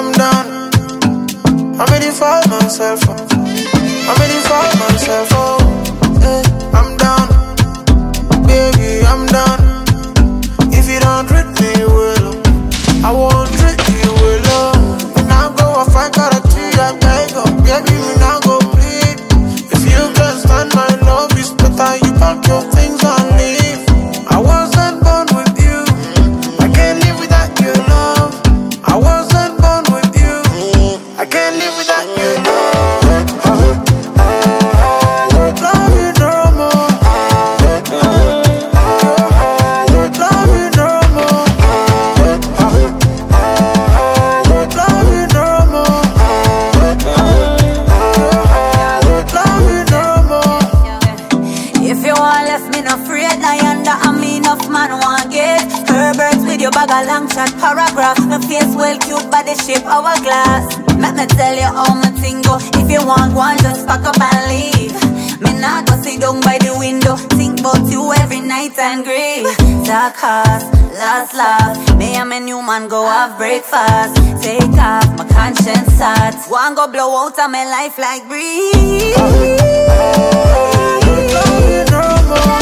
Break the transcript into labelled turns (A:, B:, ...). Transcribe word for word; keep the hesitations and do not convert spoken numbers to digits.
A: I'm done. I'm ready for myself. I'm ready for myself. Oh, hey, I'm done. Baby, I'm done. If you don't treat me well, I won't treat you well. When I go, I find character, I beg up. Baby, when I go plead. If you can't stand my love, it's better you pack your things and leave. I wasn't born with you. I can't live without your love. I wasn't born with you. I can't live without your love. Love you no more. Love you no more. Love you no more. Love you no more.
B: If you want left me no afraid, lion that I mean enough man want get. Herberts with your bag of long shot paragraph. My face well cute by the shape hourglass. Let me tell you how my thing go. If you want one, just pack up and leave. Me not go sit down by the window. Think about you every night and grieve. Dark horse, last laugh. Me and my new man go have breakfast. Take off my conscience heart. One go blow out of my life like breeze.
A: Love you no more.